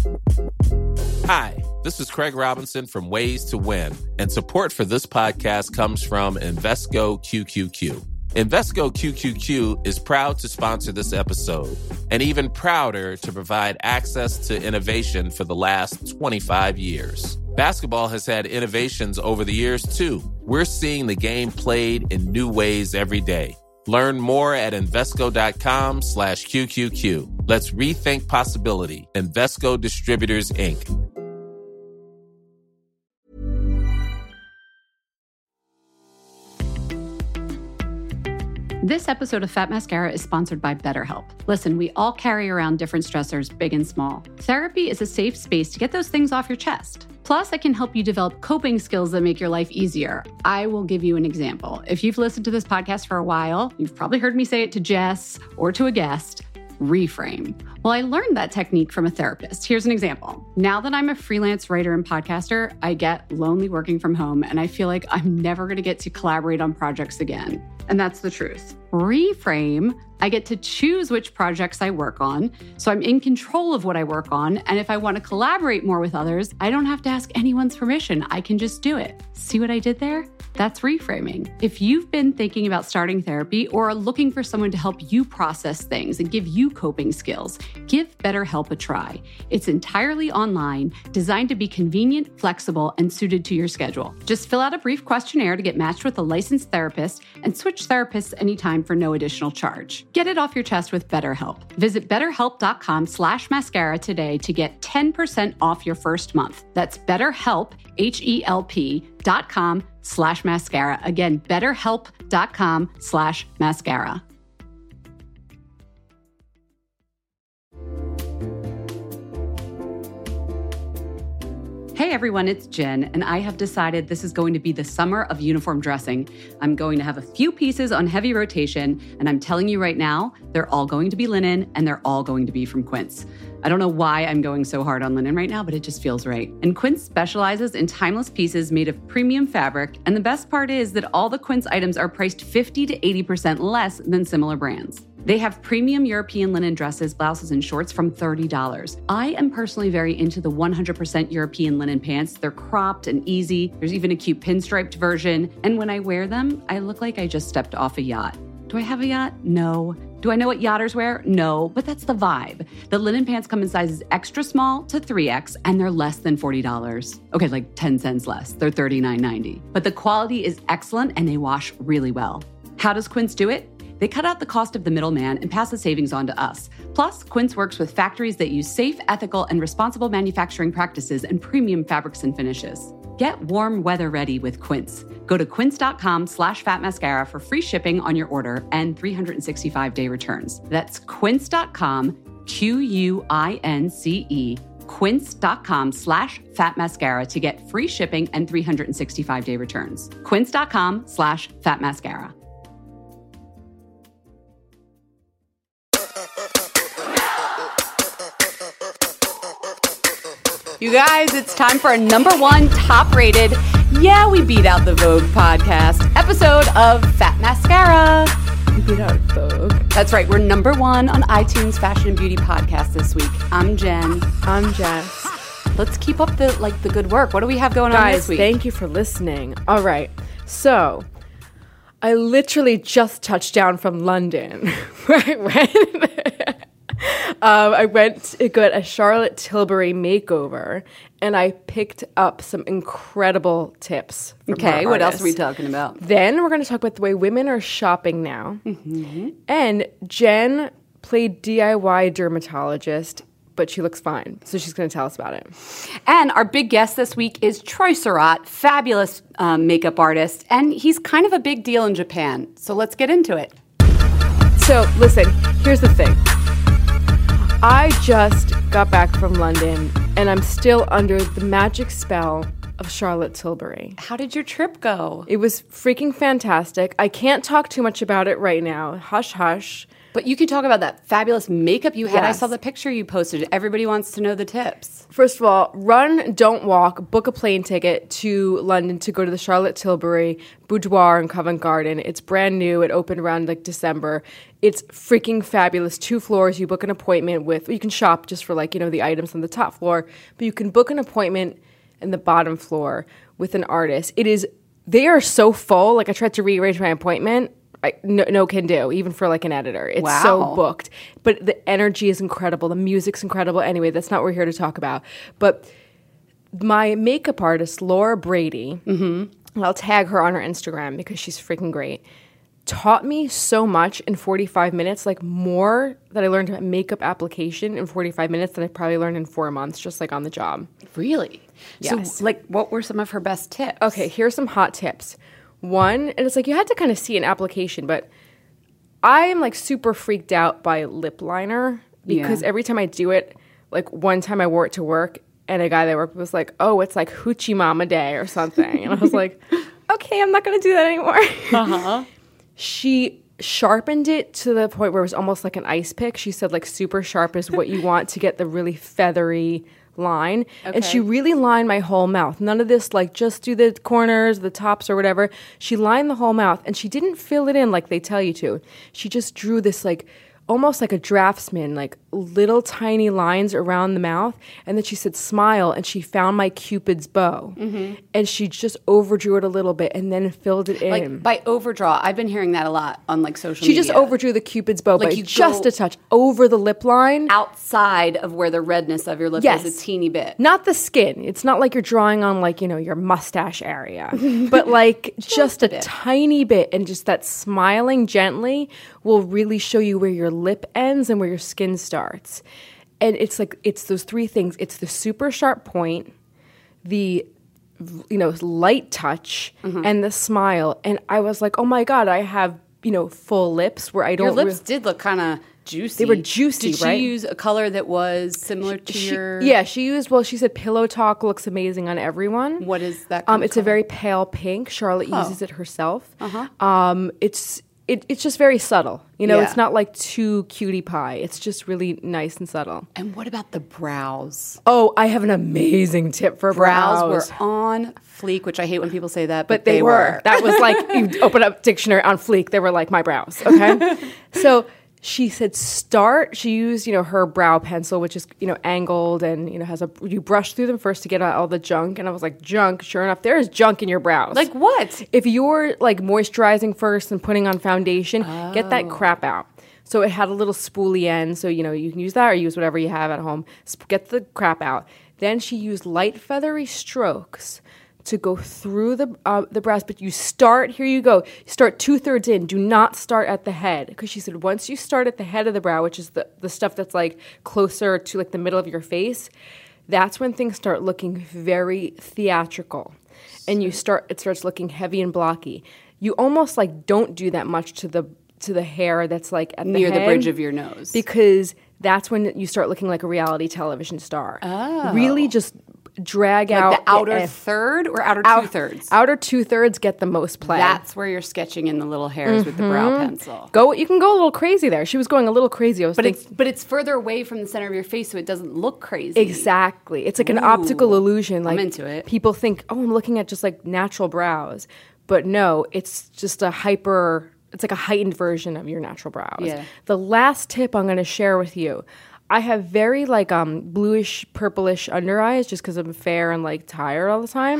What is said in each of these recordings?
Hi, this is Craig Robinson from Ways to Win, and support for this podcast comes from Invesco QQQ. Invesco QQQ is proud to sponsor this episode, and even prouder to provide access to innovation for the last 25 years. Basketball has had innovations over the years, too. We're seeing the game played in new ways every day. Learn more at Invesco.com/QQQ. Let's rethink possibility. Invesco Distributors, Inc. This episode of Fat Mascara is sponsored by BetterHelp. Listen, we all carry around different stressors, big and small. Therapy is a safe space to get those things off your chest. Plus, it can help you develop coping skills that make your life easier. I will give you an example. If you've listened to this podcast for a while, you've probably heard me say it to Jess or to a guest. Reframe. Well, I learned that technique from a therapist. Here's an example. Now that I'm a freelance writer and podcaster, I get lonely working from home, and I feel like I'm never going to get to collaborate on projects again. And that's the truth. Reframe, I get to choose which projects I work on, so I'm in control of what I work on, and if I want to collaborate more with others, I don't have to ask anyone's permission. I can just do it. See what I did there? That's reframing. If you've been thinking about starting therapy or are looking for someone to help you process things and give you coping skills, give BetterHelp a try. It's entirely online, designed to be convenient, flexible, and suited to your schedule. Just fill out a brief questionnaire to get matched with a licensed therapist and switch therapists anytime for no additional charge. Get it off your chest with BetterHelp. Visit BetterHelp.com/mascara today to get 10% off your first month. That's BetterHelp, HELP.com/mascara. Again, BetterHelp.com/mascara. Hey everyone, it's Jen, and I have decided this is going to be the summer of uniform dressing. I'm going to have a few pieces on heavy rotation, and I'm telling you right now, they're all going to be linen, and they're all going to be from Quince. I don't know why I'm going so hard on linen right now, but it just feels right. And Quince specializes in timeless pieces made of premium fabric, and the best part is that all the Quince items are priced 50 to 80% less than similar brands. They have premium European linen dresses, blouses, and shorts from $30. I am personally very into the 100% European linen pants. They're cropped and easy. There's even a cute pinstriped version. And when I wear them, I look like I just stepped off a yacht. Do I have a yacht? No. Do I know what yachters wear? No, but that's the vibe. The linen pants come in sizes extra small to 3X, and they're less than $40. Okay, like 10 cents less. They're $39.90. But the quality is excellent, and they wash really well. How does Quince do it? They cut out the cost of the middleman and pass the savings on to us. Plus, Quince works with factories that use safe, ethical, and responsible manufacturing practices and premium fabrics and finishes. Get warm weather ready with Quince. Go to quince.com/fatmascara for free shipping on your order and 365-day returns. That's quince.com, QUINCE, quince.com/fatmascara to get free shipping and 365-day returns. Quince.com/fatmascara. You guys, it's time for a #1 top-rated, yeah, we beat out the Vogue podcast episode of Fat Mascara. We beat out Vogue. That's right, we're #1 on iTunes Fashion and Beauty Podcast this week. I'm Jen. I'm Jess. Let's keep up the good work. What do we have going on this week? Guys, thank you for listening. All right, so I literally just touched down from London. I went to get a Charlotte Tilbury makeover, and I picked up some incredible tips from Okay, what else are we talking about? Then we're going to talk about the way women are shopping now. Mm-hmm. And Jen played DIY dermatologist, but she looks fine, so she's going to tell us about it. And our big guest this week is Troy Surratt, fabulous makeup artist, and he's kind of a big deal in Japan. So let's get into it. So listen, here's the thing. I just got back from London, and I'm still under the magic spell of Charlotte Tilbury. How did your trip go? It was freaking fantastic. I can't talk too much about it right now. Hush, hush. But you can talk about that fabulous makeup you had. Yes. I saw the picture you posted. Everybody wants to know the tips. First of all, run, don't walk, book a plane ticket to London to go to the Charlotte Tilbury Boudoir in Covent Garden. It's brand new. It opened around like December. It's freaking fabulous. 2 floors. You book an appointment with, you can shop just for like, the items on the top floor, but you can book an appointment in the bottom floor with an artist. They are so full. Like I tried to rearrange my appointment. No can do, even for like an editor. It's so booked. But the energy is incredible. The music's incredible. Anyway, that's not what we're here to talk about. But my makeup artist, Laura Brady, and I'll tag her on her Instagram because she's freaking great, taught me so much in 45 minutes, like more that I learned about makeup application in 45 minutes than I probably learned in 4 months, just like on the job. Really? Yes. So, like, what were some of her best tips? Okay, here's some hot tips. One, and it's like you had to kind of see an application, but I am like super freaked out by lip liner because every time I do it, like one time I wore it to work and a guy that I worked with was like, oh, it's like Hoochie Mama Day or something. And I was like, okay, I'm not going to do that anymore. She sharpened it to the point where it was almost like an ice pick. She said like super sharp is what you want to get the really feathery line. And she really lined my whole mouth. None of this like just do the corners, the tops or whatever. She lined the whole mouth and she didn't fill it in like they tell you to. She just drew this like almost like a draftsman, like little tiny lines around the mouth. And then she said, smile. And she found my Cupid's bow. And she just overdrew it a little bit and then filled it in. Like by overdraw, I've been hearing that a lot on like social media. She just overdrew the Cupid's bow Like by you just a touch over the lip line. outside of where the redness of your lip is a teeny bit. Not the skin. It's not like you're drawing on like, your mustache area, but like just a tiny bit. And just that smiling gently will really show you where your lip ends and where your skin starts. And it's like, it's those 3 things. It's the super sharp point, the, light touch, and the smile. And I was like, oh my God, I have, full lips where I don't. Your lips did look kind of juicy. They were juicy, Did right? she use a color that was similar to your? Yeah, she said Pillow Talk looks amazing on everyone. What is that? It's a very pale pink. Charlotte uses it herself. It's just very subtle. It's not like too cutie pie. It's just really nice and subtle. And what about the brows? Oh, I have an amazing tip for brows. Brows were on fleek, which I hate when people say that, but they were. That was like, you open up dictionary on fleek. They were like my brows, okay? So she said she used, her brow pencil, which is, angled and, you brush through them first to get out all the junk. And I was like, junk? Sure enough, there is junk in your brows. Like what? If you're like moisturizing first and putting on foundation, get that crap out. So it had a little spoolie end. So, you can use that or use whatever you have at home. Get the crap out. Then she used light feathery strokes to go through the brows, but you start, here you go, you start 2/3 in. Do not start at the head, because she said once you start at the head of the brow, which is the stuff that's like closer to like the middle of your face, that's when things start looking very theatrical, and it starts looking heavy and blocky. You almost like don't do that much to the hair that's like at near the the bridge of your nose, because that's when you start looking like a reality television star. Really just drag like out the outer third or outer 2/3? Outer 2/3 get the most play. That's where you're sketching in the little hairs with the brow pencil. You can go a little crazy there. She was going a little crazy. But it's further away from the center of your face, so it doesn't look crazy. Exactly. It's like an optical illusion. Like, I'm into it. People think, oh, I'm looking at just like natural brows, but no, it's just it's like a heightened version of your natural brows. Yeah. The last tip I'm going to share with you. I have very like bluish, purplish under eyes just because I'm fair and like tired all the time.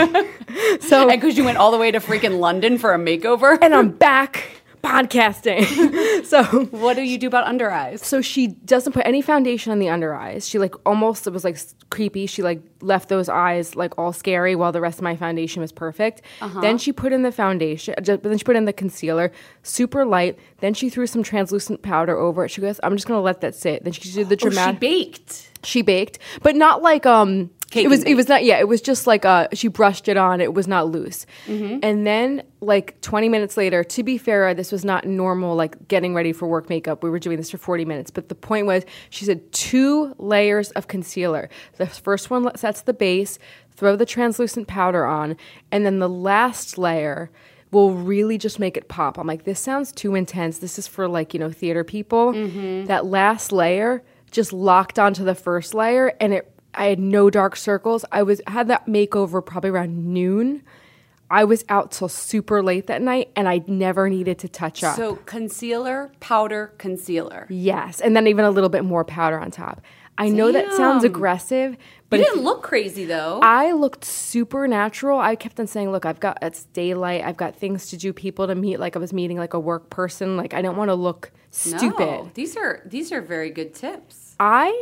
So, and because you went all the way to freaking London for a makeover, and I'm back podcasting. So what do you do about under eyes? So she doesn't put any foundation on the under eyes. She like almost, it was like creepy. She like left those eyes like all scary while the rest of my foundation was perfect. Then she put in the foundation, but then she put in the concealer, super light. Then she threw some translucent powder over it. She goes, I'm just going to let that sit. Then she did the dramatic. She baked, but not like it was not, it was just like she brushed it on. It was not loose. And then like 20 minutes later, to be fair, this was not normal like getting ready for work makeup. We were doing this for 40 minutes. But the point was, she said 2 layers of concealer. The first one sets the base, throw the translucent powder on, and then the last layer will really just make it pop. I'm like, this sounds too intense. This is for like, theater people. Mm-hmm. That last layer just locked onto the first layer, and I had no dark circles. I had that makeover probably around noon. I was out till super late that night, and I never needed to touch up. So concealer, powder, concealer. Yes, and then even a little bit more powder on top. I know that sounds aggressive, but you didn't look crazy though. I looked super natural. I kept on saying, look, it's daylight. I've got things to do, people to meet. Like I was meeting like a work person. Like I don't want to look stupid. No, these are very good tips.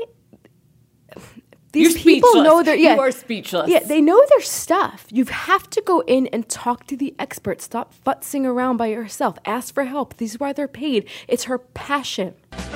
These people know their You are speechless. Yeah, they know their stuff. You have to go in and talk to the expert. Stop futzing around by yourself. Ask for help. This is why they're paid. It's her passion.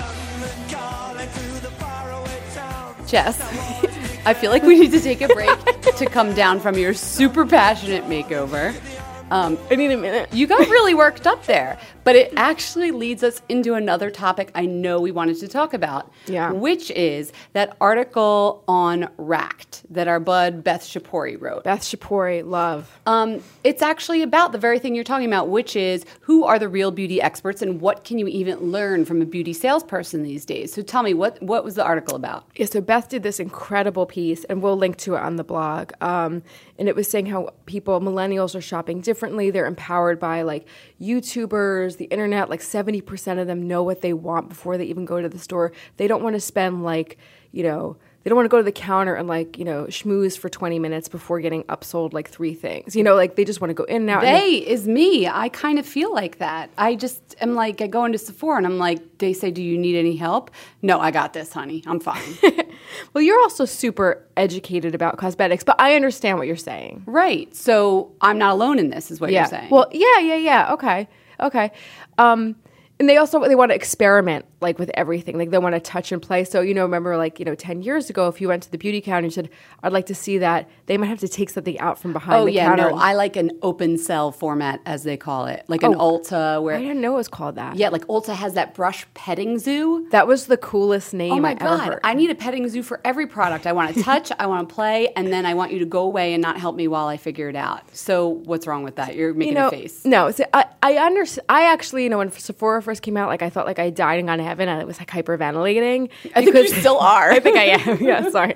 Jess, I feel like we need to take a break to come down from your super passionate makeover. I need a minute. You got really worked up there, but it actually leads us into another topic I know we wanted to talk about, which is that article on Racked that our bud Beth Shapori wrote. Beth Shapori, love. It's actually about the very thing you're talking about, which is who are the real beauty experts and what can you even learn from a beauty salesperson these days? So tell me, what was the article about? Yeah, so Beth did this incredible piece, and we'll link to it on the blog. And it was saying how millennials are shopping differently. They're empowered by like YouTubers, the internet. Like 70% of them know what they want before they even go to the store. They don't want to spend like, they don't want to go to the counter and like, schmooze for 20 minutes before getting upsold like 3 things. Like they just want to go in and out. Is me. I kind of feel like that. I just am like, I go into Sephora and I'm like, they say, do you need any help? No, I got this, honey. I'm fine. Well, you're also super educated about cosmetics, but I understand what you're saying. Right. So I'm not alone in this is what you're saying. Well, yeah. Okay. And they want to experiment like with everything. Like they want to touch and play. So, remember like, 10 years ago, if you went to the beauty counter and you said, I'd like to see that, they might have to take something out from behind the counter. No, I like an open cell format, as they call it. Like an Ulta where... I didn't know it was called that. Yeah, like Ulta has that brush petting zoo. That was the coolest name I ever heard. I need a petting zoo for every product. I want to touch, I want to play, and then I want you to go away and not help me while I figure it out. So what's wrong with that? You're making a face. No, so I understand. I actually, when Sephora first came out, like I thought like I died and gone to heaven and I was like hyperventilating. I think you still are. I think I am. Yeah, sorry.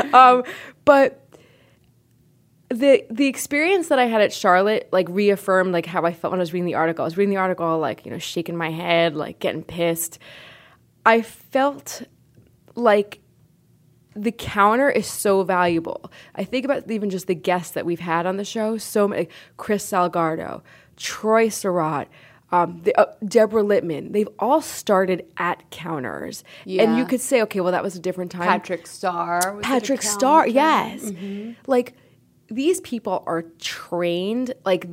But the experience that I had at Charlotte like reaffirmed like how I felt when I was reading the article. I was reading the article like, shaking my head, like getting pissed. I felt like the counter is so valuable. I think about even just the guests that we've had on the show. So many, Chris Salgado, Troy Surratt, Deborah Littman. They've all started at counters. Yeah. And you could say, okay, well, that was a different time. Patrick Starr. Yes. Mm-hmm. Like, these people are trained. Like,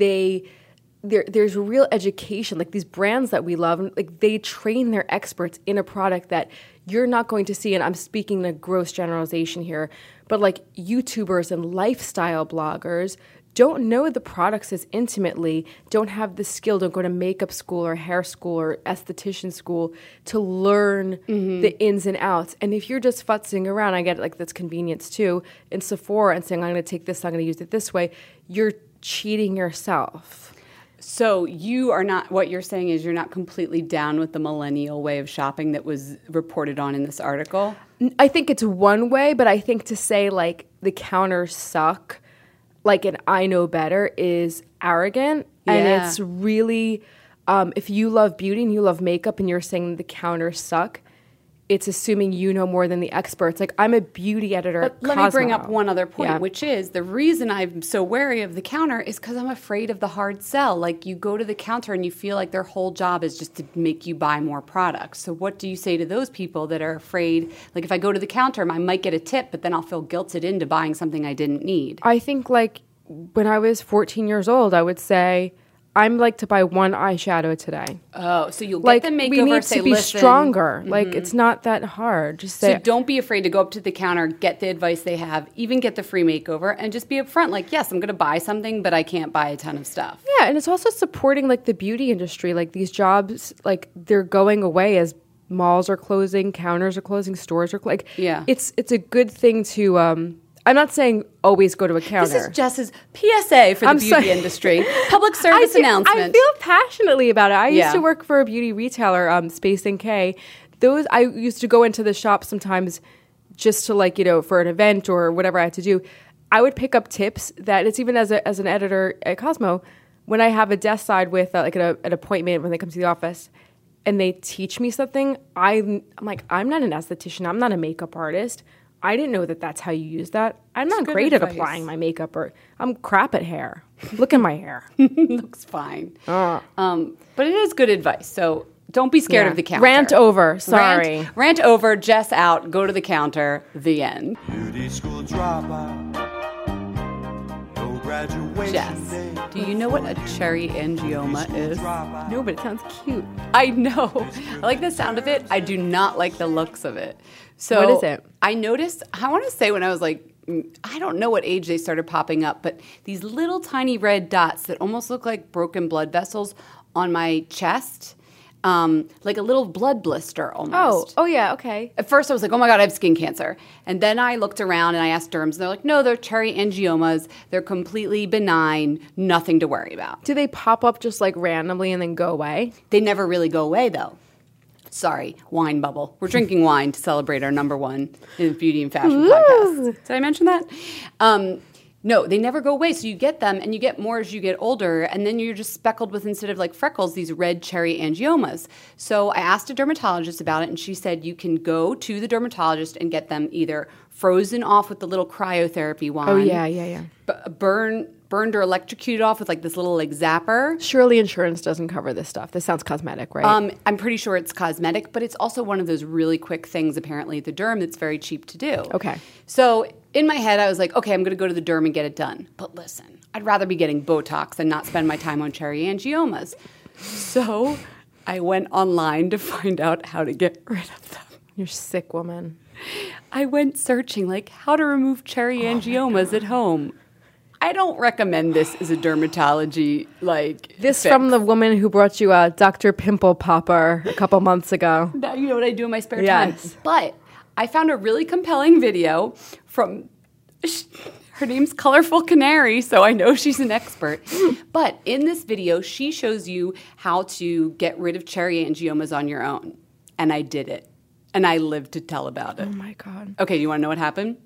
there's real education. Like, these brands that we love, like, they train their experts in a product that you're not going to see. And I'm speaking a gross generalization here. But, like, YouTubers and lifestyle bloggers don't know the products as intimately, don't have the skill, don't go to makeup school or hair school or esthetician school to learn the ins and outs. And if you're just futzing around, I get it, like that's convenience too, in Sephora and saying, I'm going to take this, I'm going to use it this way, you're cheating yourself. So what you're saying is you're not completely down with the millennial way of shopping that was reported on in this article? I think it's one way, but I think to say like the counters suck, like an I know better is arrogant. Yeah. And it's really, if you love beauty and you love makeup and you're saying the counters suck, it's assuming you know more than the experts. Like, I'm a beauty editor at Cosmo. Let me bring up one other point, which is the reason I'm so wary of the counter is because I'm afraid of the hard sell. Like, you go to the counter and you feel like their whole job is just to make you buy more products. So what do you say to those people that are afraid? Like, if I go to the counter, I might get a tip, but then I'll feel guilted into buying something I didn't need. I think, like, when I was 14 years old, I would say, I'm like to buy one eyeshadow today. Oh, so you'll get the makeover, we need to be stronger. Mm-hmm. Like, it's not that hard. Just say, so don't be afraid to go up to the counter, get the advice they have, even get the free makeover, and just be upfront. Like, yes, I'm going to buy something, but I can't buy a ton of stuff. Yeah, and it's also supporting, like, the beauty industry. Like, these jobs, like, they're going away as malls are closing, counters are closing, stores are closing. Like, yeah. It's a good thing to... I'm not saying always go to a counter. This is Jess's PSA for the beauty industry. Public service announcement. I feel passionately about it. I used to work for a beauty retailer, Space NK. I used to go into the shop sometimes just to like, for an event or whatever I had to do. I would pick up tips that it's even as an editor at Cosmo, when I have a desk side with like an appointment when they come to the office and they teach me something, I'm like, I'm not an esthetician. I'm not a makeup artist. I didn't know that that's how you use that. I'm not great at applying my makeup, or I'm crap at hair. Look at my hair. Looks fine. But it is good advice. So don't be scared of the counter. Rant over. Sorry. Rant over. Jess out. Go to the counter. The end. Beauty school dropout. No graduation. Jess, do you know what a cherry angioma is? No, but it sounds cute. I know. I like the sound of it. I do not like the looks of it. So what is it? I noticed, I want to say when I was like, I don't know what age they started popping up, but these little tiny red dots that almost look like broken blood vessels on my chest, like a little blood blister almost. Oh yeah, okay. At first I was like, oh my God, I have skin cancer. And then I looked around and I asked derms, and they're like, no, they're cherry angiomas. They're completely benign, nothing to worry about. Do they pop up just like randomly and then go away? They never really go away though. Sorry, wine bubble. We're drinking wine to celebrate our number one in beauty and fashion podcast. Did I mention that? No, they never go away. So you get them, and you get more as you get older, and then you're just speckled with, instead of like freckles, these red cherry angiomas. So I asked a dermatologist about it, and she said you can go to the dermatologist and get them either frozen off with the little cryotherapy wine. Oh, yeah. Burned or electrocuted off with like this little like zapper. Surely insurance doesn't cover this stuff. This sounds cosmetic, right? I'm pretty sure it's cosmetic, but it's also one of those really quick things apparently at the derm that's very cheap to do. Okay. So in my head, I was like, okay, I'm going to go to the derm and get it done. But listen, I'd rather be getting Botox than not spend my time on cherry angiomas. So I went online to find out how to get rid of them. You're sick, woman. I went searching like how to remove cherry angiomas at home. I don't recommend this as a dermatology this fix. From the woman who brought you a Dr. Pimple Popper a couple months ago. Now you know what I do in my spare time. But I found a really compelling video from her name's Colorful Canary, so I know she's an expert. But in this video, she shows you how to get rid of cherry angiomas on your own. And I did it. And I lived to tell about it. Oh my God. Okay, you want to know what happened?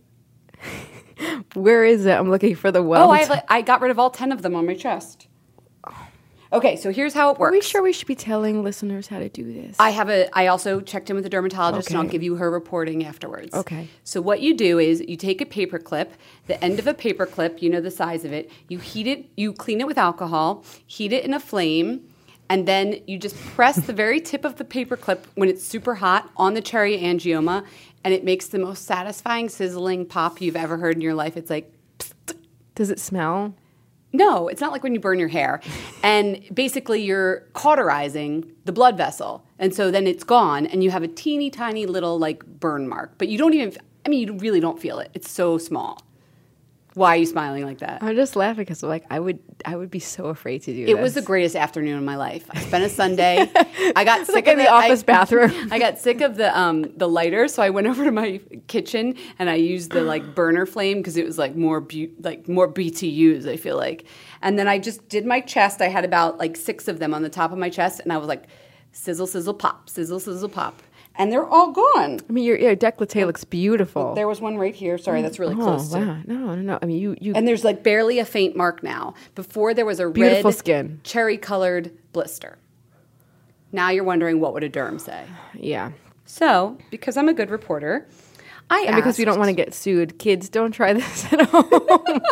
Where is it? I'm looking for the welt. Oh, I got rid of all 10 of them on my chest. Okay, so here's how it works. Are we sure we should be telling listeners how to do this? I also checked in with a dermatologist, Okay. and I'll give you her reporting afterwards. Okay. So what you do is you take a paper clip, the end of a paper clip, you know the size of it, you heat it, you clean it with alcohol, heat it in a flame, and then you just press the very tip of the paper clip when it's super hot on the cherry angioma, and it makes the most satisfying sizzling pop you've ever heard in your life. It's like, psst. Does it smell? No, it's not like when you burn your hair. And basically you're cauterizing the blood vessel. And so then it's gone and you have a teeny tiny little like burn mark. But you don't even, you really don't feel it. It's so small. Why are you smiling like that? I'm just laughing because I would be so afraid to do this. It was the greatest afternoon of my life. I spent a Sunday. I got sick like of in the office bathroom. I got sick of the lighter, so I went over to my kitchen and I used the like burner flame because it was like more BTUs. I feel like, and then I just did my chest. I had about like 6 of them on the top of my chest, and I was like, sizzle, sizzle, pop, sizzle, sizzle, pop. And they're all gone. I mean, your décolleté looks beautiful. There was one right here. Sorry, that's really close. Oh, wow. No. I mean, you. And there's like barely a faint mark now. Before there was a Beautiful red, skin. cherry-colored blister. Now you're wondering what would a derm say? Yeah. So, because I'm a good reporter, And because we don't want to get sued, kids, don't try this at home.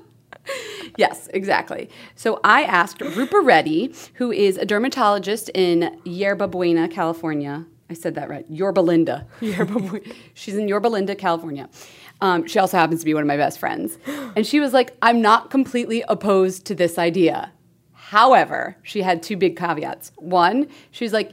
Yes, exactly. So I asked Rupa Reddy, who is a dermatologist in Yerba Buena, California. I said that right. Yorba Linda. She's in Yorba Linda, California. She also happens to be one of my best friends. And she was like, I'm not completely opposed to this idea. However, she had 2 big caveats. One, she's like,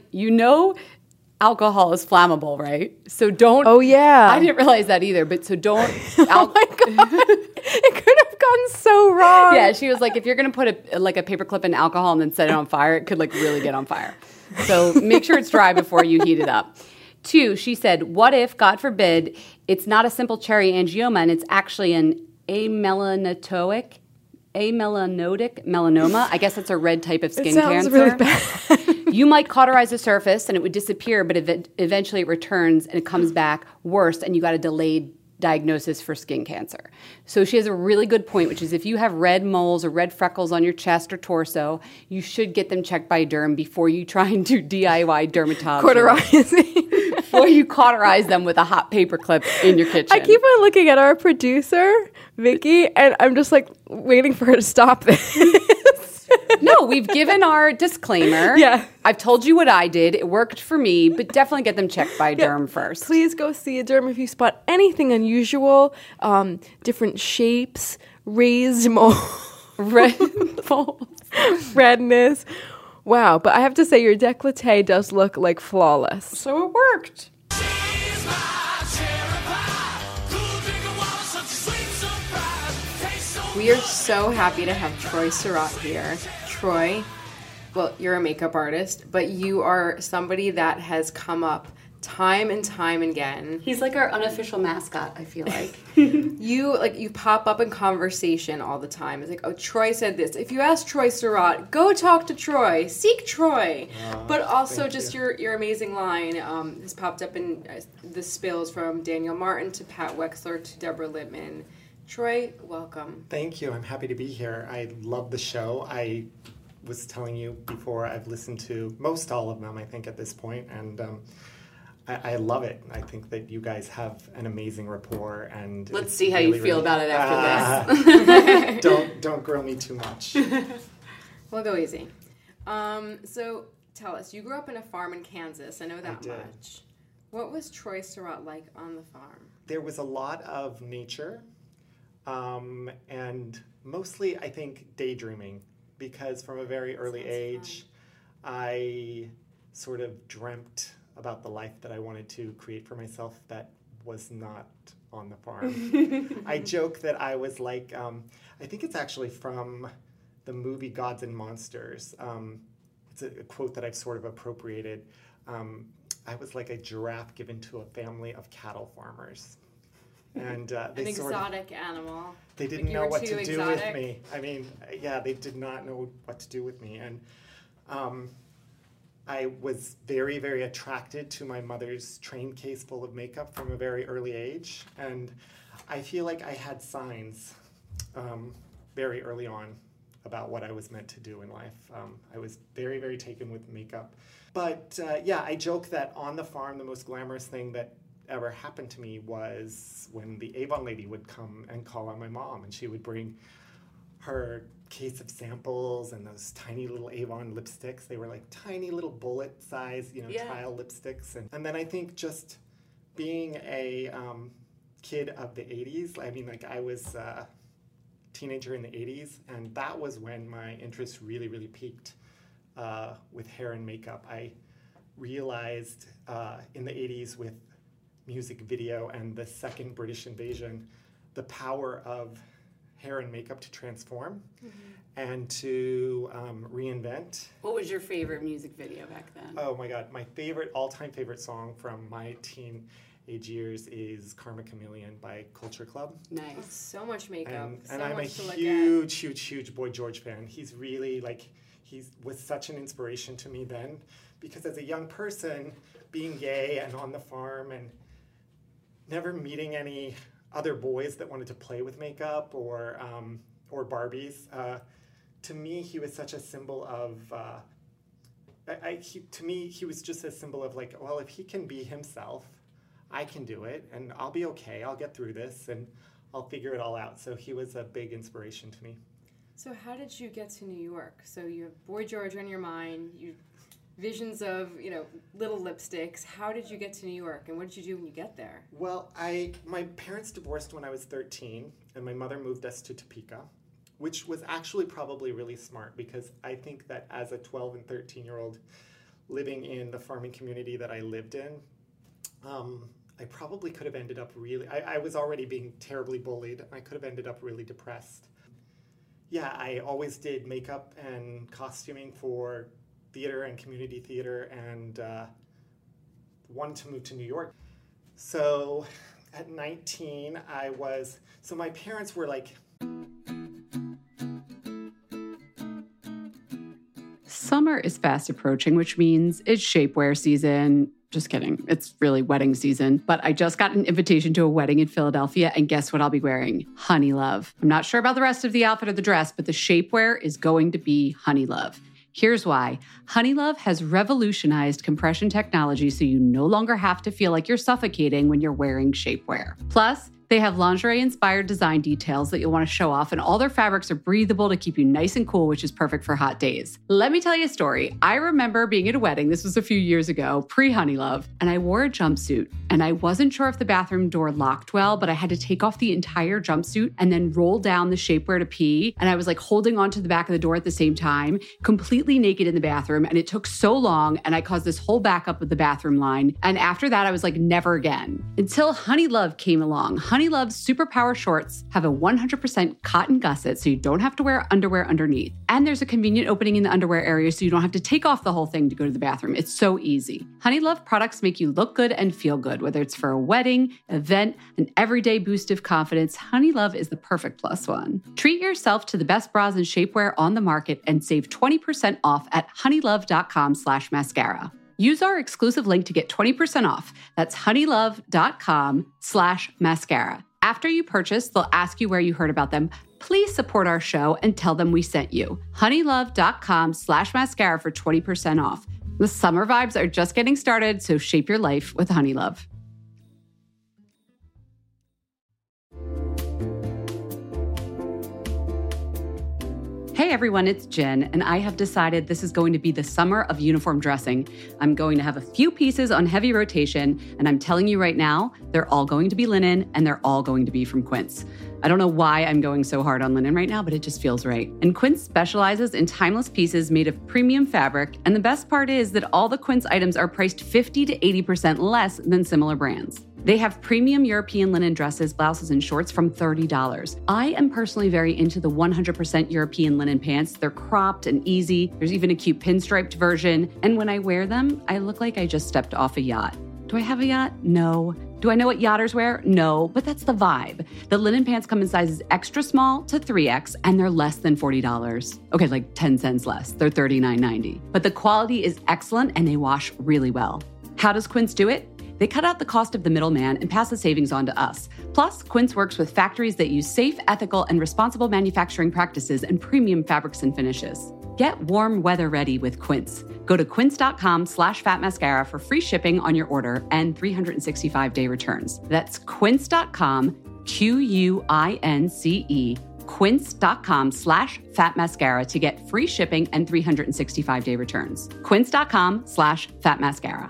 alcohol is flammable, right? So don't. Oh, yeah. I didn't realize that either, but so don't. Oh, my God. It could have gone so wrong. Yeah, she was like, if you're going to put a paper clip in alcohol and then set it on fire, it could like really get on fire. So make sure it's dry before you heat it up. 2, she said, what if, God forbid, it's not a simple cherry angioma and it's actually an amelanotic melanoma? I guess it's a red type of skin cancer. Really bad. You might cauterize the surface and it would disappear, but eventually it returns and it comes back worse and you got a delayed diagnosis for skin cancer. So she has a really good point, which is if you have red moles or red freckles on your chest or torso, you should get them checked by a derm before you try and do DIY dermatology. Cauterizing. Before you cauterize them with a hot paper clip in your kitchen. I keep on looking at our producer, Vicky, and I'm just like waiting for her to stop this. No, we've given our disclaimer. Yeah. I've told you what I did. It worked for me, but definitely get them checked by a derm first. Please go see a derm if you spot anything unusual, different shapes, raised moles, redness. Wow, but I have to say your décolleté does look like flawless. So it worked. We are so happy to have Troy Surratt here. Troy, well, you're a makeup artist, but you are somebody that has come up time and time again. He's like our unofficial mascot, I feel like. You pop up in conversation all the time. It's like, oh, Troy said this. If you ask Troy Surratt, go talk to Troy. Seek Troy. But also just your amazing line has popped up in the spills from Daniel Martin to Pat Wexler to Deborah Littman. Troy, welcome. Thank you. I'm happy to be here. I love the show. I was telling you before, I've listened to most all of them, I think, at this point, and I love it. I think that you guys have an amazing rapport, and let's see how you feel about it after this. Don't grill me too much. We'll go easy. So tell us, you grew up in a farm in Kansas. I know that much. What was Troy Surratt like on the farm? There was a lot of nature. And mostly, I think, daydreaming, because from a very early age, I sort of dreamt about the life that I wanted to create for myself that was not on the farm. I joke that I was like, I think it's actually from the movie Gods and Monsters. It's a quote that I've sort of appropriated. I was like a giraffe given to a family of cattle farmers. And they an exotic animal. They didn't know what to do with me. I mean, yeah, they did not know what to do with me. And I was very, very attracted to my mother's train case full of makeup from a very early age. And I feel like I had signs very early on about what I was meant to do in life. I was very, very taken with makeup. But yeah, I joke that on the farm, the most glamorous thing that ever happened to me was when the Avon lady would come and call on my mom, and she would bring her case of samples and those tiny little Avon lipsticks. They were like tiny little bullet size, tile lipsticks. And then I think just being a kid of the 80s, I mean, like I was a teenager in the 80s, and that was when my interest really, really peaked with hair and makeup. I realized in the 80s with music video and the second British invasion, the power of hair and makeup to transform and to reinvent. What was your favorite music video back then? Oh my God, my all-time favorite song from my teenage years is Karma Chameleon by Culture Club. Nice. So much makeup. And I'm a huge Boy George fan. He's really was such an inspiration to me then, because as a young person, being gay and on the farm and never meeting any other boys that wanted to play with makeup or Barbies. To me, he was such a symbol of. To me, he was just a symbol of like, well, if he can be himself, I can do it, and I'll be okay. I'll get through this, and I'll figure it all out. So he was a big inspiration to me. So how did you get to New York? So you have Boy George on your mind. Visions of, little lipsticks. How did you get to New York, and what did you do when you get there? Well, my parents divorced when I was 13, and my mother moved us to Topeka, which was actually probably really smart, because I think that as a 12 and 13-year-old living in the farming community that I lived in, I probably could have ended up really... I was already being terribly bullied, and I could have ended up really depressed. Yeah, I always did makeup and costuming for theater and community theater, and wanted to move to New York. So at 19, my parents were like, summer is fast approaching, which means it's shapewear season. Just kidding. It's really wedding season. But I just got an invitation to a wedding in Philadelphia, and guess what I'll be wearing? Honeylove. I'm not sure about the rest of the outfit or the dress, but the shapewear is going to be Honeylove. Here's why. Honeylove has revolutionized compression technology so you no longer have to feel like you're suffocating when you're wearing shapewear. Plus, they have lingerie-inspired design details that you'll want to show off, and all their fabrics are breathable to keep you nice and cool, which is perfect for hot days. Let me tell you a story. I remember being at a wedding, this was a few years ago, pre-Honeylove, and I wore a jumpsuit, and I wasn't sure if the bathroom door locked well, but I had to take off the entire jumpsuit and then roll down the shapewear to pee, and I was like holding onto the back of the door at the same time, completely naked in the bathroom, and it took so long, and I caused this whole backup of the bathroom line, and after that, I was like, never again. Until Honeylove came along. Honeylove's Superpower shorts have a 100% cotton gusset, so you don't have to wear underwear underneath. And there's a convenient opening in the underwear area, so you don't have to take off the whole thing to go to the bathroom. It's so easy. Honeylove products make you look good and feel good, whether it's for a wedding, event, an everyday boost of confidence. Honeylove is the perfect plus one. Treat yourself to the best bras and shapewear on the market and save 20% off at honeylove.com/mascara. Use our exclusive link to get 20% off. That's honeylove.com/mascara. After you purchase, they'll ask you where you heard about them. Please support our show and tell them we sent you. honeylove.com/mascara for 20% off. The summer vibes are just getting started, so shape your life with Honeylove. Hey everyone, it's Jen, and I have decided this is going to be the summer of uniform dressing. I'm going to have a few pieces on heavy rotation, and I'm telling you right now, they're all going to be linen, and they're all going to be from Quince. I don't know why I'm going so hard on linen right now, but it just feels right. And Quince specializes in timeless pieces made of premium fabric, and the best part is that all the Quince items are priced 50 to 80% less than similar brands. They have premium European linen dresses, blouses, and shorts from $30. I am personally very into the 100% European linen pants. They're cropped and easy. There's even a cute pinstriped version. And when I wear them, I look like I just stepped off a yacht. Do I have a yacht? No. Do I know what yachters wear? No, but that's the vibe. The linen pants come in sizes extra small to 3X, and they're less than $40. Okay, like 10 cents less. They're $39.90. But the quality is excellent, and they wash really well. How does Quince do it? They cut out the cost of the middleman and pass the savings on to us. Plus, Quince works with factories that use safe, ethical, and responsible manufacturing practices and premium fabrics and finishes. Get warm weather ready with Quince. Go to quince.com/fatmascara for free shipping on your order and 365-day returns. That's quince.com, QUINCE, quince.com/fatmascara to get free shipping and 365-day returns. Quince.com/fatmascara.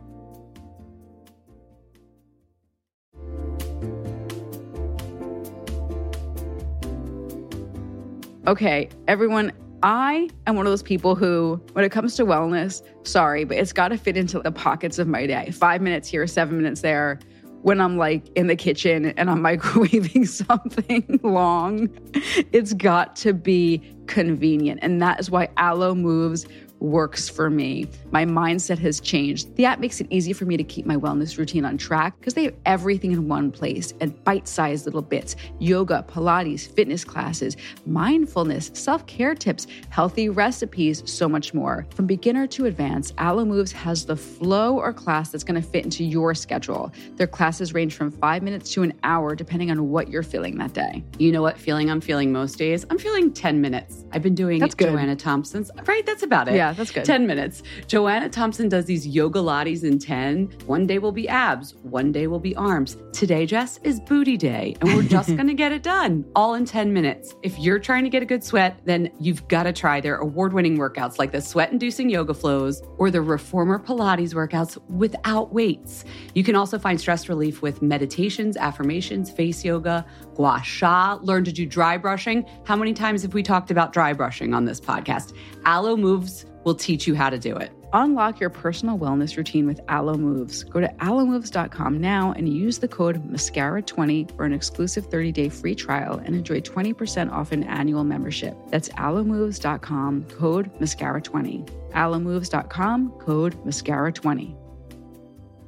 Okay, everyone, I am one of those people who, when it comes to wellness, sorry, but it's got to fit into the pockets of my day. 5 minutes here, 7 minutes there. When I'm like in the kitchen and I'm microwaving something long, it's got to be convenient. And that is why Alo Moves works for me. My mindset has changed. The app makes it easy for me to keep my wellness routine on track because they have everything in one place and bite-sized little bits: yoga, Pilates, fitness classes, mindfulness, self-care tips, healthy recipes, so much more. From beginner to advanced, Alo Moves has the flow or class that's going to fit into your schedule. Their classes range from 5 minutes to an hour, depending on what you're feeling that day. You know what feeling I'm feeling most days? I'm feeling 10 minutes. I've been doing Joanna Thompson's. Right, that's about it. Yeah, that's good. 10 minutes. Joanna Thompson does these yoga lattes in 10. One day will be abs. One day will be arms. Today, Jess, is booty day. And we're just going to get it done all in 10 minutes. If you're trying to get a good sweat, then you've got to try their award-winning workouts like the sweat-inducing yoga flows or the reformer Pilates workouts without weights. You can also find stress relief with meditations, affirmations, face yoga, gua sha, learn to do dry brushing. How many times have we talked about dry brushing on this podcast? Alo Moves will teach you how to do it. Unlock your personal wellness routine with Alo Moves. Go to alomoves.com now and use the code MASCARA20 for an exclusive 30-day free trial and enjoy 20% off an annual membership. That's alomoves.com, code MASCARA20. alomoves.com, code MASCARA20.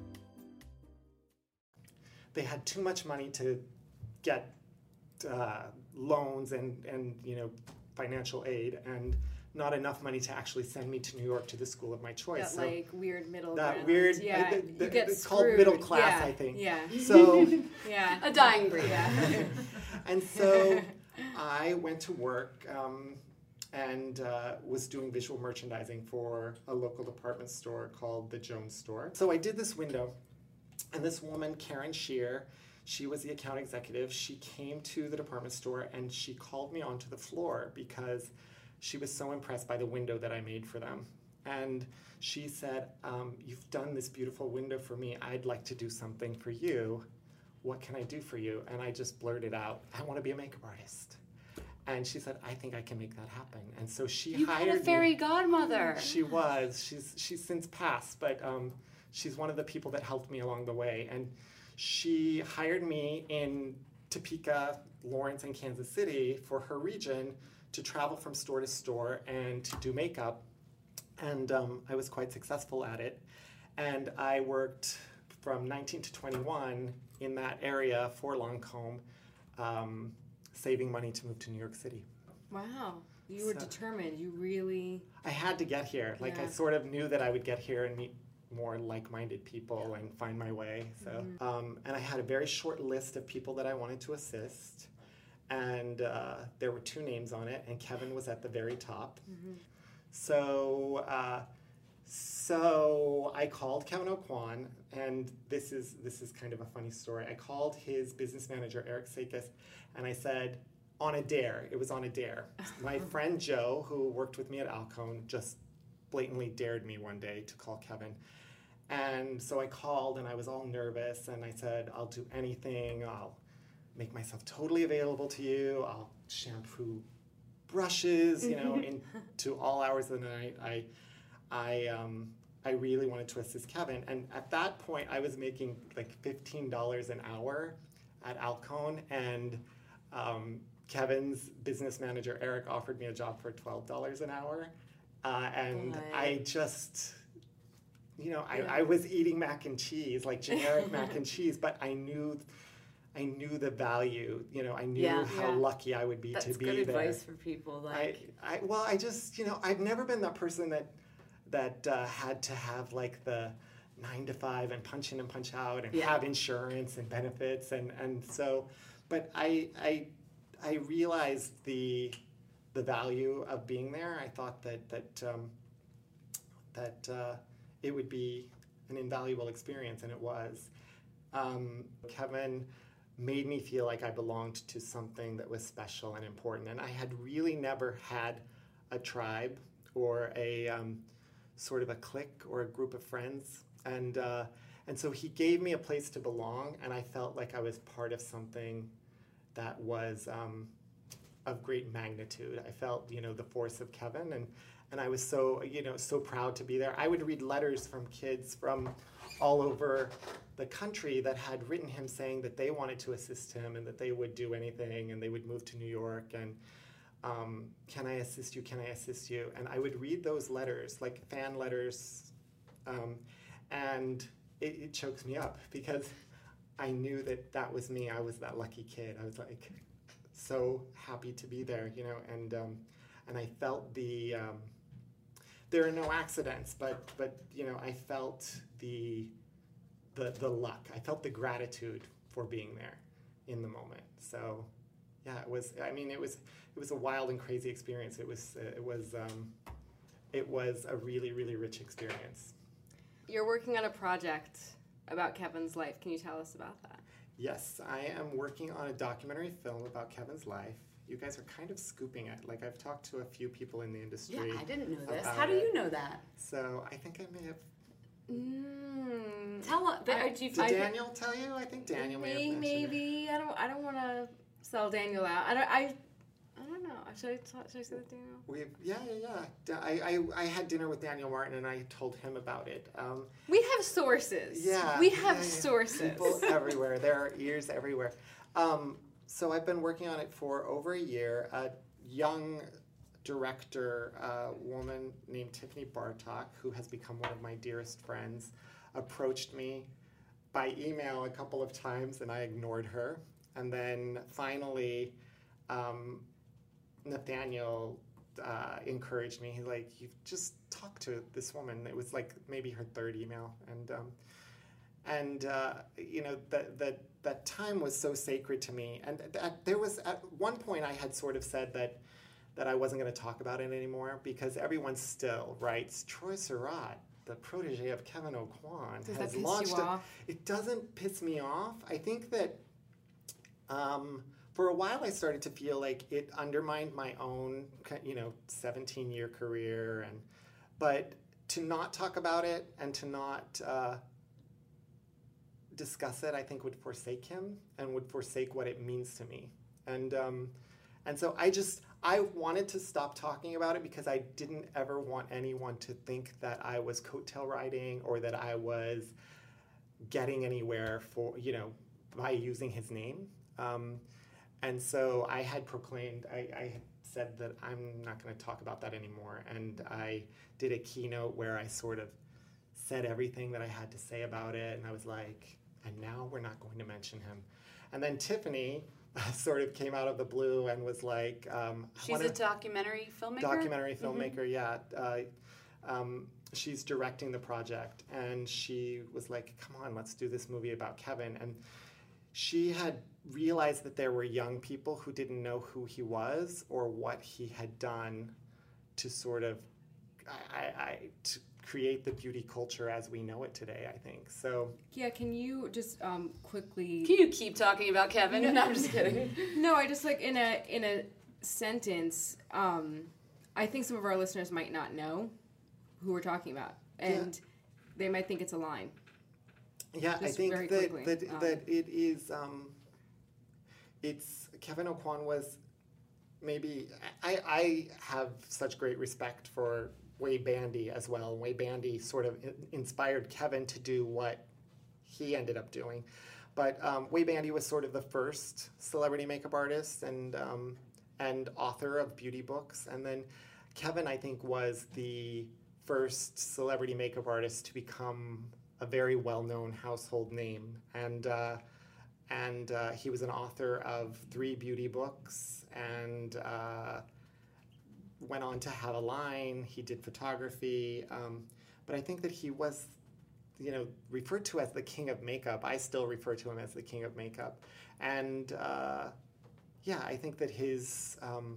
they had too much money to get loans and financial aid, and not enough money to actually send me to New York to the school of my choice. That like weird middle that ground. weird, Yeah, you get it's called screwed. middle class, Yeah, I think. Yeah. So, Yeah. A dying breed. Yeah. and so I went to work and was doing visual merchandising for a local department store called the Jones Store. So I did this window, and this woman, Karen Shear, she was the account executive. She came to the department store and she called me onto the floor because she was so impressed by the window that I made for them. And she said, you've done this beautiful window for me. I'd like to do something for you. What can I do for you? And I just blurted out, I want to be a makeup artist. And she said, I think I can make that happen. And so she You hired had a fairy me. godmother. She was. She's since passed, but she's one of the people that helped me along the way. And she hired me in Topeka, Lawrence, and Kansas City for her region to travel from store to store and to do makeup. And I was quite successful at it. And I worked from 19 to 21 in that area for Lancôme, saving money to move to New York City. Wow. You were So- determined. You really. I had to get here. Like, I Yeah. sort of knew that I would get here and meet more like-minded people and find my way. So, and I had a very short list of people that I wanted to assist. And there were 2 names on it, and Kevin was at the very top. So I called Kevin O'Quan, and this is kind of a funny story. I called his business manager, Eric Sakis, and I said, on a dare. It was on a dare. My friend Joe, who worked with me at Alcone, just blatantly dared me one day to call Kevin. And so I called, and I was all nervous, and I said, I'll do anything. I'll make myself totally available to you. I'll shampoo brushes, into all hours of the night. I really wanted to assist Kevin. And at that point, I was making like $15 an hour at Alcone, and Kevin's business manager, Eric, offered me a job for $12 an hour. And Boy. I just, I was eating mac and cheese, like generic mac and cheese, but I knew the value. I knew Yeah. how lucky I would be That's to be good there. advice for people. Like. I just, I've never been that person that had to have like the 9 to 5 and punch in and punch out and have insurance and benefits and so, but I realized the value of being there. I thought that it would be an invaluable experience, and it was. Kevin made me feel like I belonged to something that was special and important, and I had really never had a tribe or a sort of a clique or a group of friends, and so he gave me a place to belong, and I felt like I was part of something that was of great magnitude. I felt, the force of Kevin, and I was so, so proud to be there. I would read letters from kids from all over the country that had written him saying that they wanted to assist him and that they would do anything and they would move to New York and can I assist you? Can I assist you? And I would read those letters, like fan letters, and it chokes me up because I knew that was me. I was that lucky kid. I was like so happy to be there, and I felt there are no accidents, but I felt the luck. I felt the gratitude for being there in the moment. So yeah, it was a wild and crazy experience. It was a really, really rich experience. You're working on a project about Kevin's life. Can you tell us about that? Yes, I am working on a documentary film about Kevin's life. You guys are kind of scooping it. Like, I've talked to a few people in the industry. Yeah, I didn't know this. about How do it. you know that? So I think I may have. Tell us. Did Daniel tell you? I think Daniel may have mentioned it. Maybe. I don't want to sell Daniel out. I don't know. Should I say that, Daniel? Yeah. I had dinner with Daniel Martin and I told him about it. We have sources. Yeah. We have sources. People everywhere. There are ears everywhere. So I've been working on it for over a year. A young director, a woman named Tiffany Bartok, who has become one of my dearest friends, approached me by email a couple of times, and I ignored her. And then finally, Nathaniel encouraged me. He's like, "You just talk to this woman." It was like maybe her third email, and you know, that time was so sacred to me. And there was at one point I had sort of said that I wasn't going to talk about it anymore because everyone still writes Troy Surratt, the protege of Kevin Aucoin, Does has that piss launched you it. off? It doesn't piss me off. I think that for a while I started to feel like it undermined my own, 17-year career, but to not talk about it and to not discuss it, I think would forsake him and would forsake what it means to me. And so I wanted to stop talking about it because I didn't ever want anyone to think that I was coattail riding or that I was getting anywhere by using his name. And so I had proclaimed, I had said that I'm not going to talk about that anymore. And I did a keynote where I sort of said everything that I had to say about it. And I was like, and now we're not going to mention him. And then Tiffany sort of came out of the blue and was like... She's a documentary filmmaker? Documentary filmmaker, yeah. She's directing the project. And she was like, come on, let's do this movie about Kevin. And she had realized that there were young people who didn't know who he was or what he had done to sort of to create the beauty culture as we know it today, I think. So Yeah, can you just quickly... Can you keep talking about Kevin? No, I'm just kidding. No, I just like in a sentence, I think some of our listeners might not know who we're talking about. And they might think it's a line. Yeah, Just I think very that quickly. that it is. It's Kevin Aucoin was maybe I have such great respect for Wade Bandy as well. Wade Bandy sort of inspired Kevin to do what he ended up doing, but Wade Bandy was sort of the first celebrity makeup artist and author of beauty books, and then Kevin, I think, was the first celebrity makeup artist to become a very well-known household name, and he was an author of 3 beauty books, and went on to have a line. He did photography, but I think that he was, referred to as the king of makeup. I still refer to him as the king of makeup, and I think that his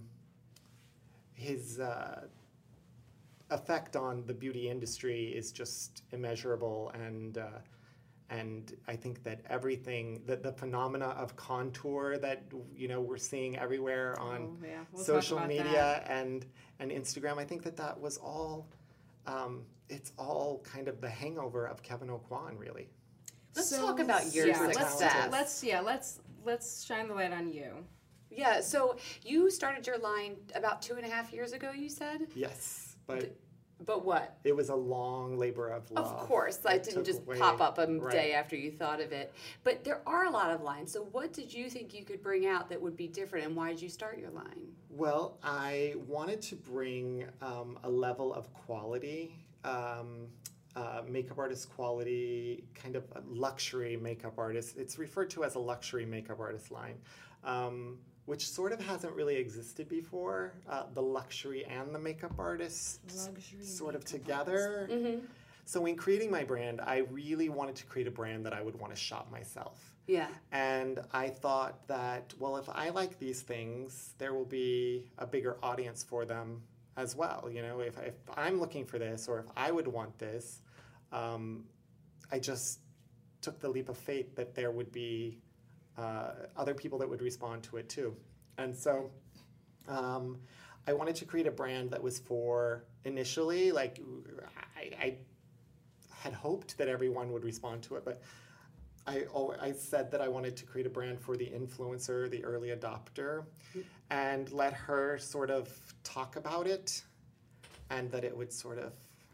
effect on the beauty industry is just immeasurable, and I think that everything, the phenomena of contour that we're seeing everywhere on social media and Instagram, I think that was all it's all kind of the hangover of Kevin Aucoin, really. Let's talk about your success. Let's shine the light on you. Yeah, so you started your line about 2.5 years ago, you said? Yes, but what? It was a long labor of love. Of course, that didn't just pop up a day after you thought of it. But there are a lot of lines. So what did you think you could bring out that would be different, and why did you start your line? Well, I wanted to bring a level of quality, makeup artist quality, kind of a luxury makeup artist. It's referred to as a luxury makeup artist line, which sort of hasn't really existed before. The luxury and the makeup artist sort of together. Mm-hmm. So in creating my brand, I really wanted to create a brand that I would want to shop myself. Yeah. And I thought that, well, if I like these things, there will be a bigger audience for them as well. If I'm looking for this, or if I would want this, I just took the leap of faith that there would be other people that would respond to it too. And so I wanted to create a brand that was for, initially, like, I had hoped that everyone would respond to it, but I said that I wanted to create a brand for the influencer, the early adopter, and let her sort of talk about it, and that it would sort of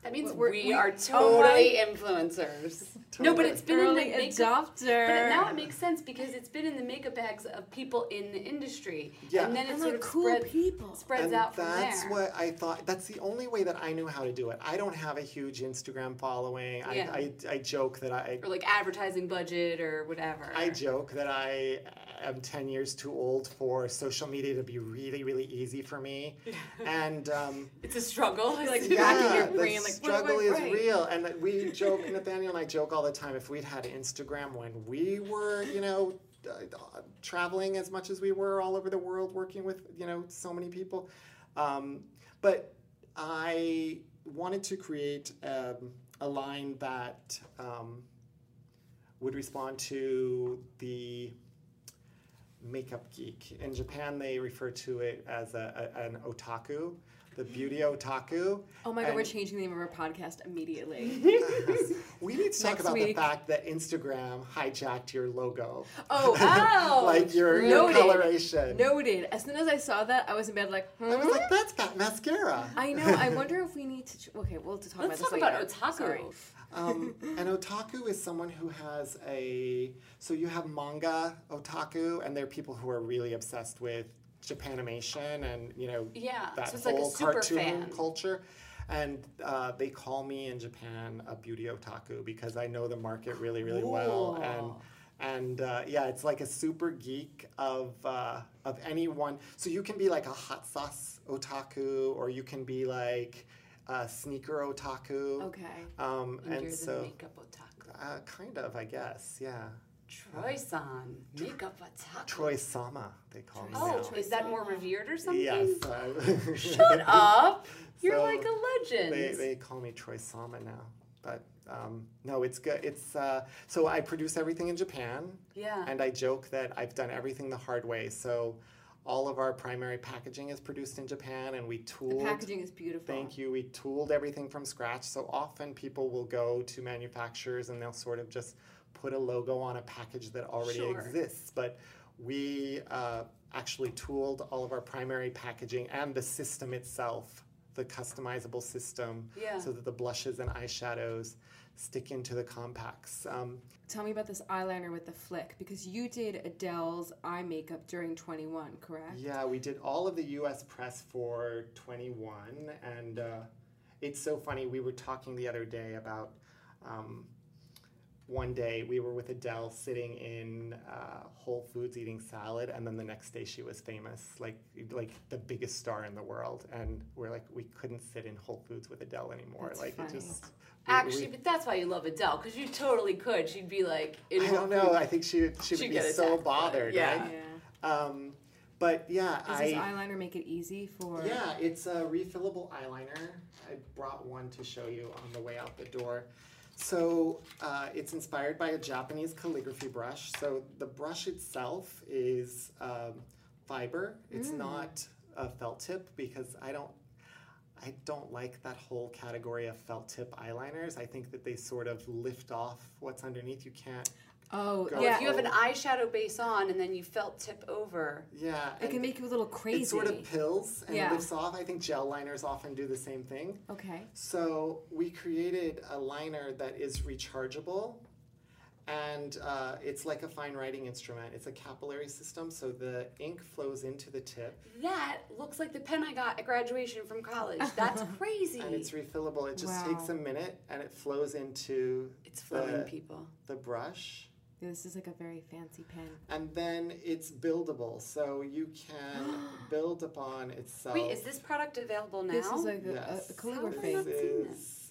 That means We we are oh totally influencers. No, but it's been Early in the makeup. adopter. But now it makes sense because it's been in the makeup bags of people in the industry. Yeah. And then it And sort like of cool people. spreads And out from that's there. what I thought. That's the only way that I knew how to do it. I don't have a huge Instagram following. Yeah. I joke that Or like advertising budget or whatever. I joke that I am 10 years too old for social media to be really, really easy for me. And It's a struggle. Like racking your the brain, like, what do I struggle is write? real. And that we joke, Nathaniel and I joke all the time, if we'd had Instagram when we were, traveling as much as we were all over the world, working with, so many people. But I wanted to create a line that would respond to the makeup geek. In Japan, they refer to it as an otaku, the beauty otaku. Oh my God, And we're changing the name of our podcast immediately. we need to talk Next about the week. fact that Instagram hijacked your logo. Oh, Like your Noted. coloration. Noted. As soon as I saw that, I was in bed like, I was like, that's got mascara. I know. I wonder if we need to. Okay, we'll talk Let's about talk this about later. otaku. Sorry. An otaku is someone who has so you have manga otaku, and they're people who are really obsessed with Japanimation and, Yeah, that so it's like a whole super cartoon fan. culture. And they call me in Japan a beauty otaku because I know the market really, really well. And it's like a super geek of anyone. So you can be like a hot sauce otaku, or you can be like a sneaker otaku. Okay. And And you're so, the makeup otaku. kind of, I guess, yeah. Troy-san, makeup otaku. Troy Sama, they call me Oh, now. is that more revered or something? Yes. Shut up! You're So like a legend. They call me Troy Sama now. But no, it's good. It's so I produce everything in Japan. Yeah. And I joke that I've done everything the hard way. So all of our primary packaging is produced in Japan, and we The tooled. packaging is beautiful. Thank you. We tooled everything from scratch. So often people will go to manufacturers and they'll sort of just put a logo on a package that already Sure. exists. But we actually tooled all of our primary packaging and the system itself, the customizable system, Yeah. so that the blushes and eyeshadows stick into the compacts. Tell me about this eyeliner with the flick, because you did Adele's eye makeup during 21, correct? Yeah, we did all of the U.S. press for 21, and it's so funny. We were talking the other day about one day we were with Adele sitting in Whole Foods eating salad, and then the next day she was famous, like the biggest star in the world, and we're like, we couldn't sit in Whole Foods with Adele anymore. That's like funny. it just Actually, but that's why you love Adele, because you totally could. She'd be like, in I don't know. I think she would She'd be get so attacked, bothered, yeah. right? Yeah. But yeah, Does this eyeliner make it easy for... Yeah, it's a refillable eyeliner. I brought one to show you on the way out the door. So it's inspired by a Japanese calligraphy brush. So the brush itself is fiber. It's not a felt tip, because I don't like that whole category of felt tip eyeliners. I think that they sort of lift off what's underneath. You can't. Oh, Go yeah. If you have an eyeshadow base on and then you felt tip over. Yeah. It can make you a little crazy. It sort of pills and Yeah. lifts off. I think gel liners often do the same thing. Okay. So we created a liner that is rechargeable, and it's like a fine writing instrument. It's a capillary system, so the ink flows into the tip, That looks like the pen I got at graduation from college. That's crazy. and it's refillable. It just Wow. takes a minute, and it flows into It's flowing, people. the brush. This is like a very fancy pen. And then it's buildable, so you can build upon itself. Wait, is this product available now? This is like Yes. a calligraphy. How have I not seen This is,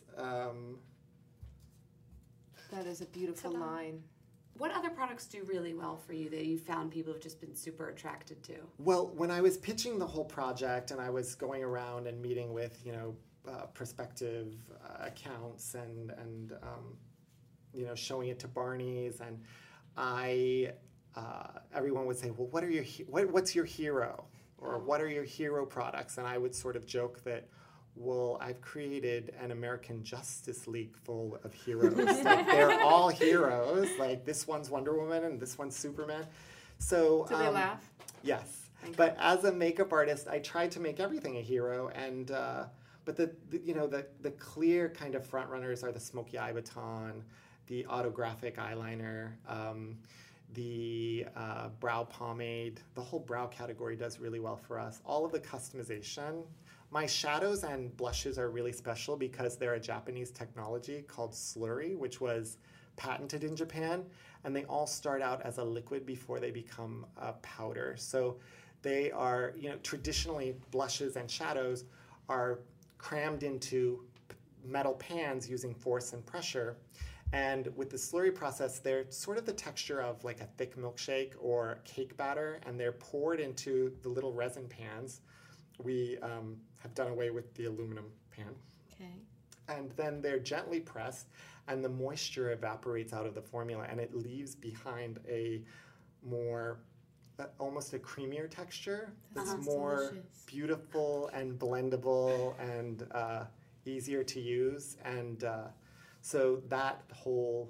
That is a beautiful Ta-da. line. What other products do really well for you that you found people have just been super attracted to? well, when I was pitching the whole project and I was going around and meeting with, prospective accounts and showing it to Barney's, and everyone would say, well, what's your hero? Or what are your hero products? And I would sort of joke that, well, I've created an American Justice League full of heroes. Like, they're all heroes. Like, this one's Wonder Woman and this one's Superman. So Do they laugh? Yes. But as a makeup artist, I tried to make everything a hero, and But the clear kind of front runners are the Smoky Eye Baton, the Autographic Eyeliner, the brow pomade. The whole brow category does really well for us. All of the customization. My shadows and blushes are really special because they're a Japanese technology called slurry, which was patented in Japan, and they all start out as a liquid before they become a powder. So they are, traditionally blushes and shadows are crammed into metal pans using force and pressure. And with the slurry process, they're sort of the texture of like a thick milkshake or cake batter, and they're poured into the little resin pans. We have done away with the aluminum pan. Okay. And then they're gently pressed, and the moisture evaporates out of the formula, and it leaves behind a more, almost a creamier texture that's more beautiful and blendable and easier to use. And so that whole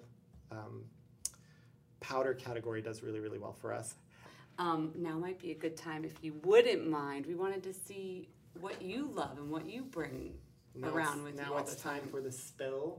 powder category does really, really well for us. Now might be a good time, if you wouldn't mind. We wanted to see what you love and what you bring around with you all the time. Now it's time for the spill.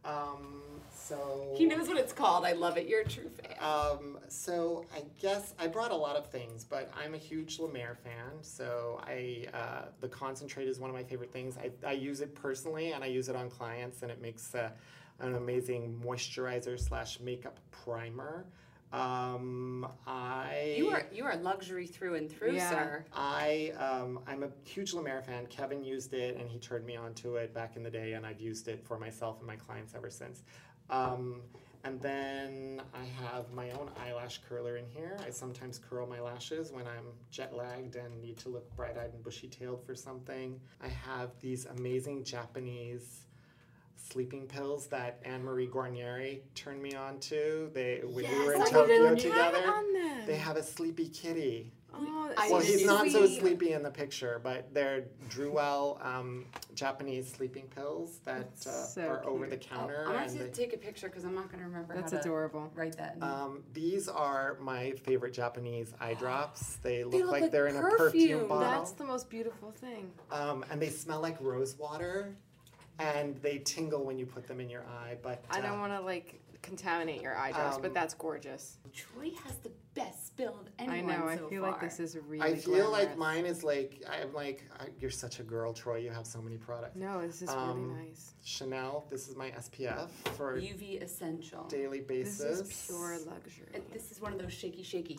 He knows what it's called. I love it. You're a true fan. So I guess I brought a lot of things, but I'm a huge La Mer fan. So the concentrate is one of my favorite things. I use it personally, and I use it on clients, and it makes an amazing moisturizer / makeup primer. You are luxury through and through, sir. I'm a huge La Mer fan. Kevin used it, and he turned me on to it back in the day, and I've used it for myself and my clients ever since. And then I have my own eyelash curler in here. I sometimes curl my lashes when I'm jet-lagged and need to look bright-eyed and bushy-tailed for something. I have these amazing Japanese sleeping pills that Anne-Marie Guarnieri turned me on to. When we were in Tokyo together, they have a sleepy kitty. Oh, he's not so sleepy in the picture, but they're Druel Japanese sleeping pills that are over the counter. I'm going to take a picture because I'm not going to remember That's how adorable. to write that. These are my favorite Japanese eye drops. They look like they're in a perfume bottle. That's the most beautiful thing. And they smell like rose water, and they tingle when you put them in your eye. But I don't want to contaminate your eye drops, but that's gorgeous. Troy has the best spill of anyone. I know. I so feel far. like this is really. I feel glamorous. like mine is you're such a girl, Troy. You have so many products. No, this is really nice. Chanel. This is my SPF for UV essential daily basis. This is pure luxury. This is one of those shaky.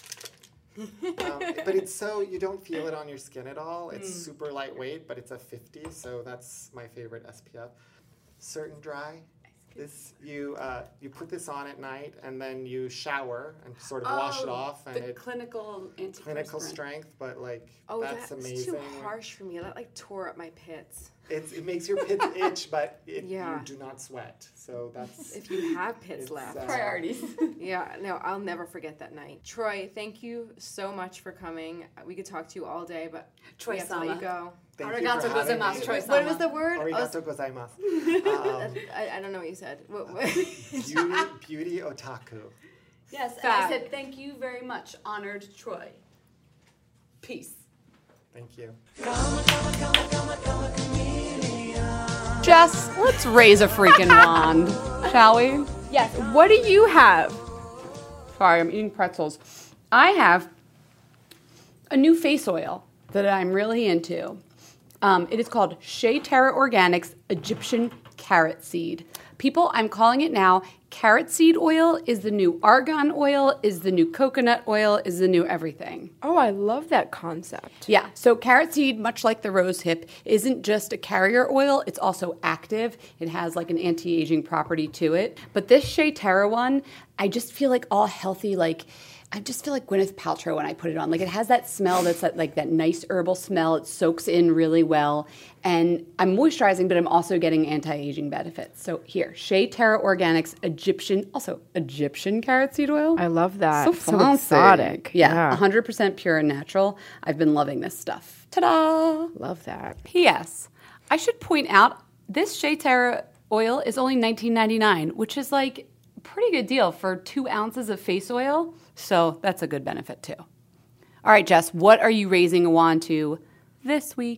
But it's so you don't feel it on your skin at all. It's super lightweight, but it's a 50, so that's my favorite SPF. Certain Dry. This you put this on at night, and then you shower and sort of wash it off, and the clinical strength, but that's amazing. That's too harsh for me. That tore up my pits. It makes your pits itch, but you do not sweat. So that's if you have pits left. Priorities. Yeah, no, I'll never forget that night. Troy, thank you so much for coming. We could talk to you all day, but we have to let you go. Arigato gozaimasu, Troy. What was the word? Arigato gozaimasu. I don't know what you said. Beauty otaku. Yes, and I said thank you very much, honored Troy. Peace. Thank you. Jess, let's raise a freaking wand, shall we? Yes. What do you have? Sorry, I'm eating pretzels. I have a new face oil that I'm really into. It is called Shea Terra Organics Egyptian Carrot Seed. People, I'm calling it now, carrot seed oil is the new argan oil, is the new coconut oil, is the new everything. Oh, I love that concept. Yeah, so carrot seed, much like the rose hip, isn't just a carrier oil, it's also active. It has an anti-aging property to it. But this Shea Terra one, I just feel all healthy, I just feel like Gwyneth Paltrow when I put it on. It has that smell that's that nice herbal smell. It soaks in really well. And I'm moisturizing, but I'm also getting anti-aging benefits. So here, Shea Terra Organics Egyptian carrot seed oil. I love that. So exotic. Yeah, 100% pure and natural. I've been loving this stuff. Ta-da! Love that. P.S. I should point out, this Shea Terra oil is only $19.99, which is a pretty good deal for 2 ounces of face oil. So that's a good benefit too. All right, Jess, what are you raising a wand to this week?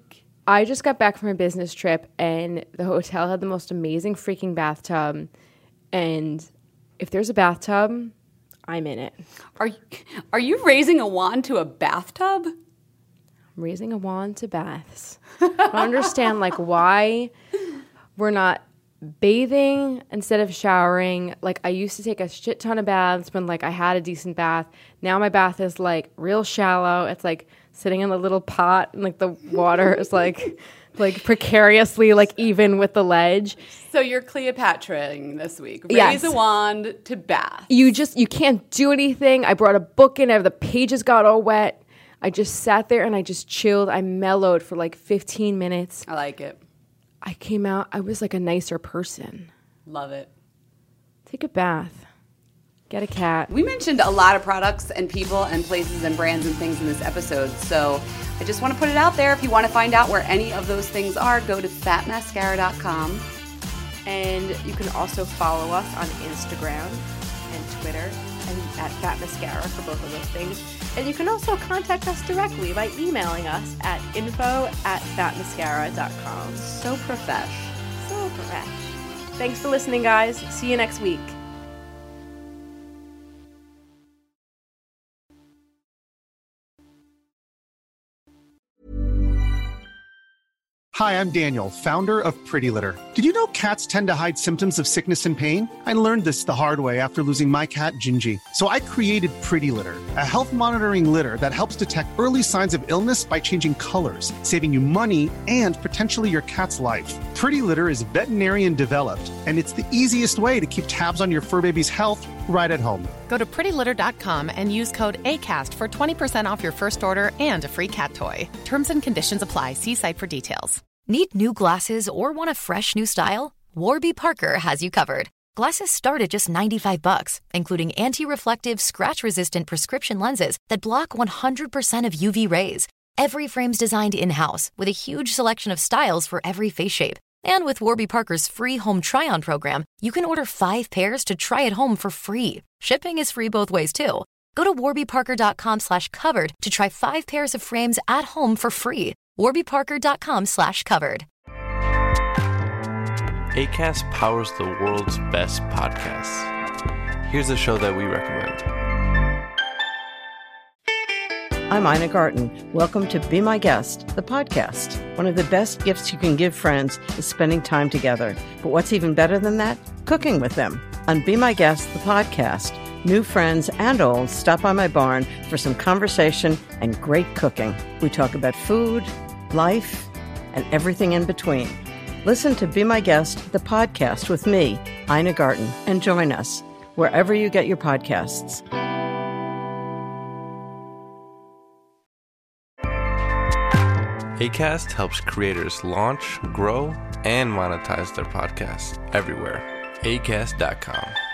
I just got back from a business trip, and the hotel had the most amazing freaking bathtub. And if there's a bathtub, I'm in it. Are you raising a wand to a bathtub? I'm raising a wand to baths. I don't understand, like, why we're not bathing instead of showering. Like, I used to take a shit ton of baths when, like, I had a decent bath. Now my bath is, like, real shallow. It's, like, sitting in a little pot, and, like, the water is, like precariously, like, even with the ledge. So you're Cleopatra-ing this week. Raise Yes. a wand to bath. You can't do anything. I brought a book in. The pages got all wet. I just sat there and I just chilled. I mellowed for like 15 minutes. I like it. I came out. I was like a nicer person. Love it. Take a bath. Get a cat. We mentioned a lot of products and people and places and brands and things in this episode, so I just want to put it out there. If you want to find out where any of those things are, go to fatmascara.com. And you can also follow us on Instagram and Twitter and at Fat Mascara for both of those things. And you can also contact us directly by emailing us at info@fatmascara.com. So profesh. So fresh. Thanks for listening, guys. See you next week. Hi, I'm Daniel, founder of Pretty Litter. Did you know cats tend to hide symptoms of sickness and pain? I learned this the hard way after losing my cat, Gingy. So I created Pretty Litter, a health monitoring litter that helps detect early signs of illness by changing colors, saving you money and potentially your cat's life. Pretty Litter is veterinarian developed, and it's the easiest way to keep tabs on your fur baby's health right at home. Go to prettylitter.com and use code ACAST for 20% off your first order and a free cat toy. Terms and conditions apply. See site for details. Need new glasses or want a fresh new style? Warby Parker has you covered. Glasses start at just $95, including anti-reflective, scratch-resistant prescription lenses that block 100% of UV rays. Every frame's designed in-house with a huge selection of styles for every face shape. And with Warby Parker's free home try-on program, you can order 5 pairs to try at home for free. Shipping is free both ways, too. Go to warbyparker.com/covered to try 5 pairs of frames at home for free. warbyparker.com/covered. Acast powers the world's best podcasts. Here's a show that we recommend. I'm Ina Garten. Welcome to Be My Guest, the podcast. One of the best gifts you can give friends is spending time together. But what's even better than that? Cooking with them. On Be My Guest, the podcast, new friends and old stop by my barn for some conversation and great cooking. We talk about food, life, and everything in between. Listen to Be My Guest, the podcast with me, Ina Garten, and join us wherever you get your podcasts. Acast helps creators launch, grow, and monetize their podcasts everywhere. Acast.com.